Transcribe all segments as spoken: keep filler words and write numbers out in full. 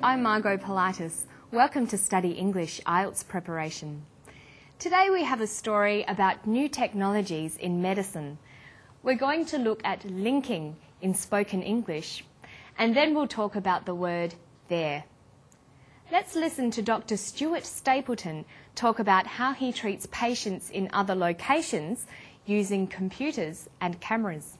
I'm Margot Pilatus. Welcome to Study English I E L T S Preparation. Today we have a story about new technologies in medicine. We're going to look at linking in spoken English, and then we'll talk about the word there. Let's listen to Doctor Stuart Stapleton talk about how he treats patients in other locations using computers and cameras.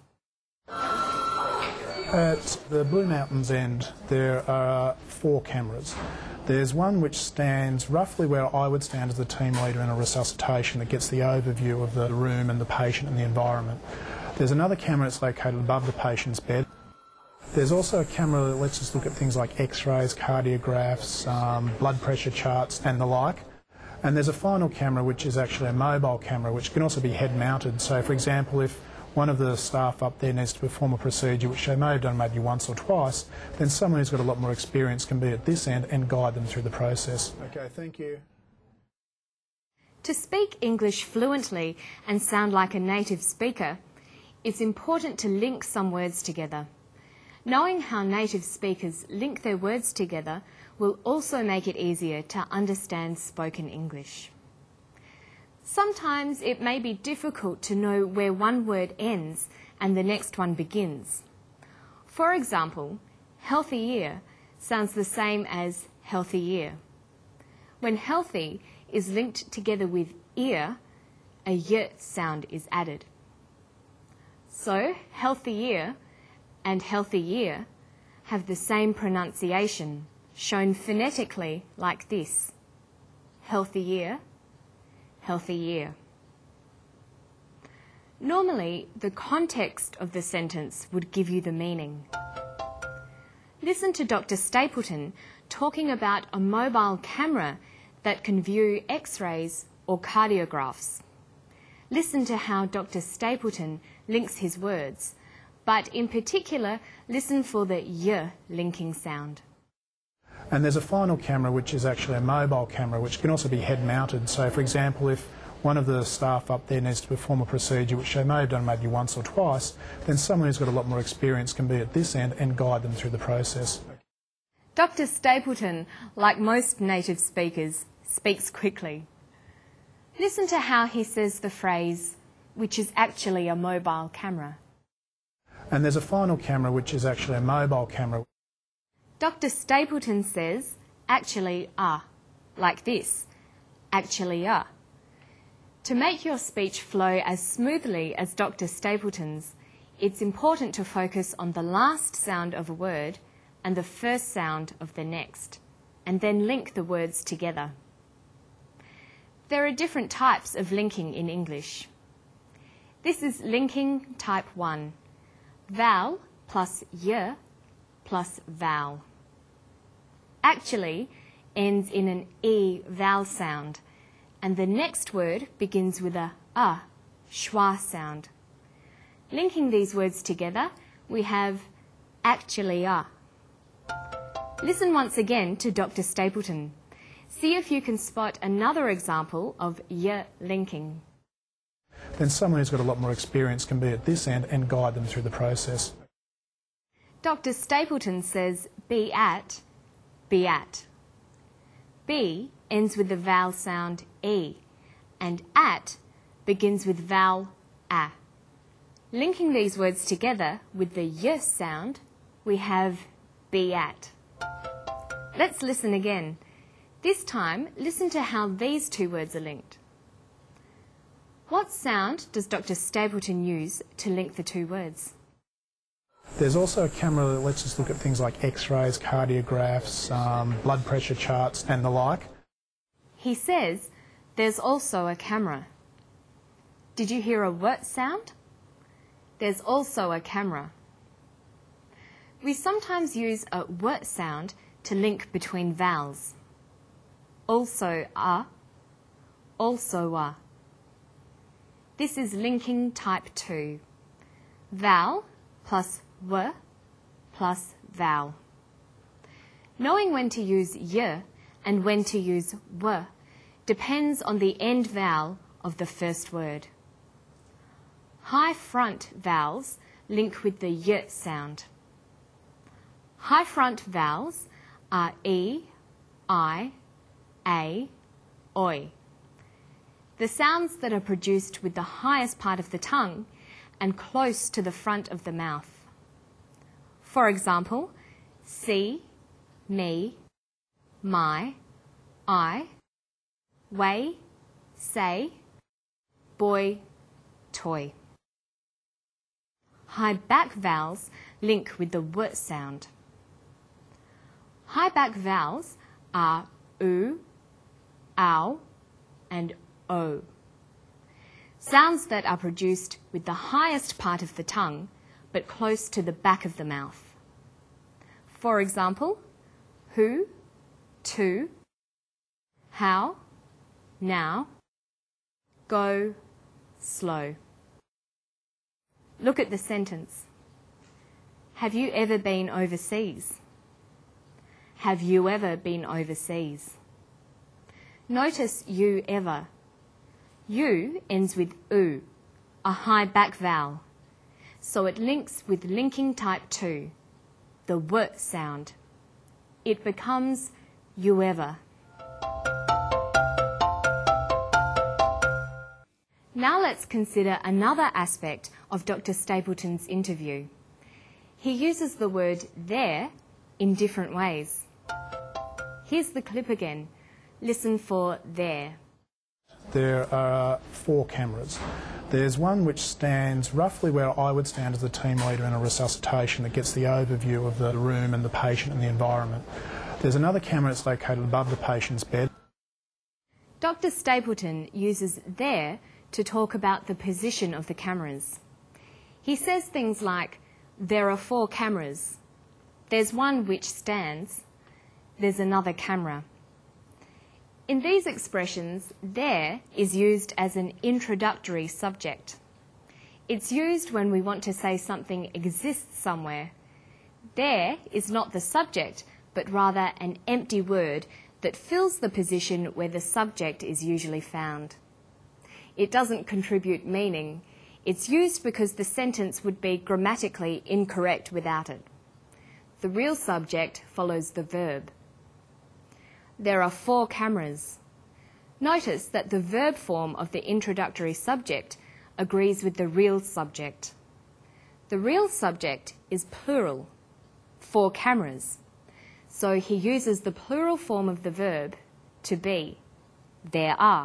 At the Blue Mountains end, there are four cameras. There's one which stands roughly where I would stand as the team leader in a resuscitation that gets the overview of the room and the patient and the environment. There's another camera that's located above the patient's bed. There's also a camera that lets us look at things like x-rays, cardiographs, um, blood pressure charts and the like. And there's a final camera which is actually a mobile camera which can also be head mounted. So for example, if one of the staff up there needs to perform a procedure which they may have done maybe once or twice, then someone who's got a lot more experience can be at this end and guide them through the process. Okay, thank you. To speak English fluently and sound like a native speaker, it's important to link some words together. Knowing how native speakers link their words together will also make it easier to understand spoken English. Sometimes it may be difficult to know where one word ends and the next one begins. For example, healthy ear sounds the same as healthy ear. When healthy is linked together with ear, a y sound is added. So, healthy ear and healthy ear have the same pronunciation, shown phonetically like this: healthy ear, healthy ear. Normally, the context of the sentence would give you the meaning. Listen to Doctor Stapleton talking about a mobile camera that can view x-rays or cardiographs. Listen to how Doctor Stapleton links his words, but in particular, listen for the y linking sound. And there's a final camera which is actually a mobile camera which can also be head mounted. So for example, if one of the staff up there needs to perform a procedure which they may have done maybe once or twice, then someone who's got a lot more experience can be at this end and guide them through the process. Doctor Stapleton, like most native speakers, speaks quickly. Listen to how he says the phrase, which is actually a mobile camera. And there's a final camera which is actually a mobile camera. Doctor Stapleton says, actually are, like this, actually are. To make your speech flow as smoothly as Doctor Stapleton's, it's important to focus on the last sound of a word and the first sound of the next, and then link the words together. There are different types of linking in English. This is linking type one, vowel plus y plus vowel. Actually ends in an e vowel sound, and the next word begins with a a schwa sound. Linking these words together, we have actually are. Listen once again to Doctor Stapleton. See if you can spot another example of y linking. Then someone who's got a lot more experience can be at this end and guide them through the process. Doctor Stapleton says be at, be at. Be ends with the vowel sound e, and at begins with vowel a. Linking these words together with the y sound, we have be at. Let's listen again. This time, listen to how these two words are linked. What sound does Doctor Stapleton use to link the two words? There's also a camera that lets us look at things like x-rays, cardiographs, um, blood pressure charts and the like. He says there's also a camera. Did you hear a what sound? There's also a camera. We sometimes use a what sound to link between vowels. Also a, also a. This is linking type two. Vowel plus w plus vowel. Knowing when to use y and when to use w depends on the end vowel of the first word. High front vowels link with the y sound. High front vowels are E, I, A, Oi. The sounds that are produced with the highest part of the tongue and close to the front of the mouth. For example, see, me, my, I, way, say, boy, toy. High back vowels link with the W sound. High back vowels are oo, ow, and o. Sounds that are produced with the highest part of the tongue but close to the back of the mouth. For example, who, to, how, now, go, slow. Look at the sentence. Have you ever been overseas? Have you ever been overseas? Notice you ever. You ends with oo, a high back vowel, so it links with linking type two, the W sound. It becomes you ever. Now let's consider another aspect of Doctor Stapleton's interview. He uses the word there in different ways. Here's the clip again. Listen for there. There are four cameras. There's one which stands roughly where I would stand as the team leader in a resuscitation that gets the overview of the room and the patient and the environment. There's another camera that's located above the patient's bed. Doctor Stapleton uses there to talk about the position of the cameras. He says things like, there are four cameras. There's one which stands. There's another camera. In these expressions, there is used as an introductory subject. It's used when we want to say something exists somewhere. There is not the subject, but rather an empty word that fills the position where the subject is usually found. It doesn't contribute meaning. It's used because the sentence would be grammatically incorrect without it. The real subject follows the verb. There are four cameras. Notice that the verb form of the introductory subject agrees with the real subject. The real subject is plural, four cameras. So he uses the plural form of the verb to be, there are.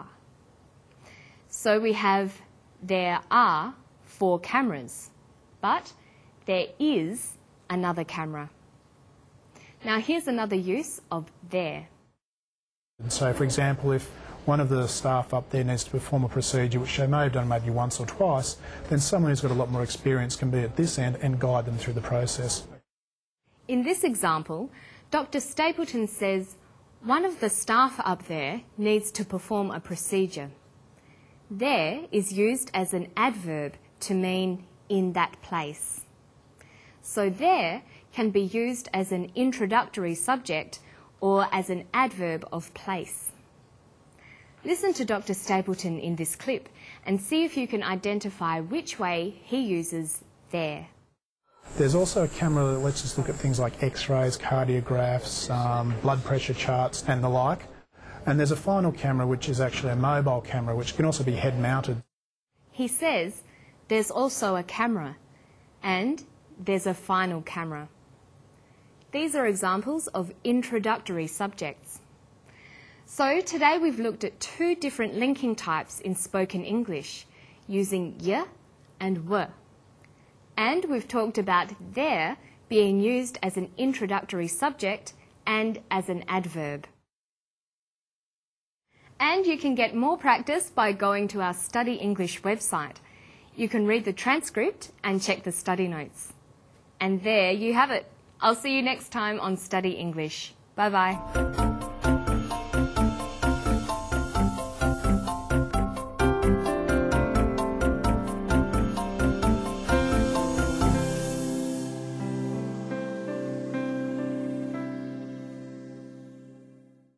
So we have, there are four cameras, but there is another camera. Now here's another use of there. So, for example, if one of the staff up there needs to perform a procedure which they may have done maybe once or twice, then someone who's got a lot more experience can be at this end and guide them through the process. In this example, Doctor Stapleton says one of the staff up there needs to perform a procedure. There is used as an adverb to mean in that place. So there can be used as an introductory subject or as an adverb of place. Listen to Doctor Stapleton in this clip and see if you can identify which way he uses there. There's also a camera that lets us look at things like x-rays, cardiographs, um, blood pressure charts and the like. And there's a final camera which is actually a mobile camera which can also be head mounted. He says there's also a camera and there's a final camera. These are examples of introductory subjects. So today we've looked at two different linking types in spoken English using y and w. And we've talked about there being used as an introductory subject and as an adverb. And you can get more practice by going to our Study English website. You can read the transcript and check the study notes. And there you have it. I'll see you next time on Study English. Bye bye.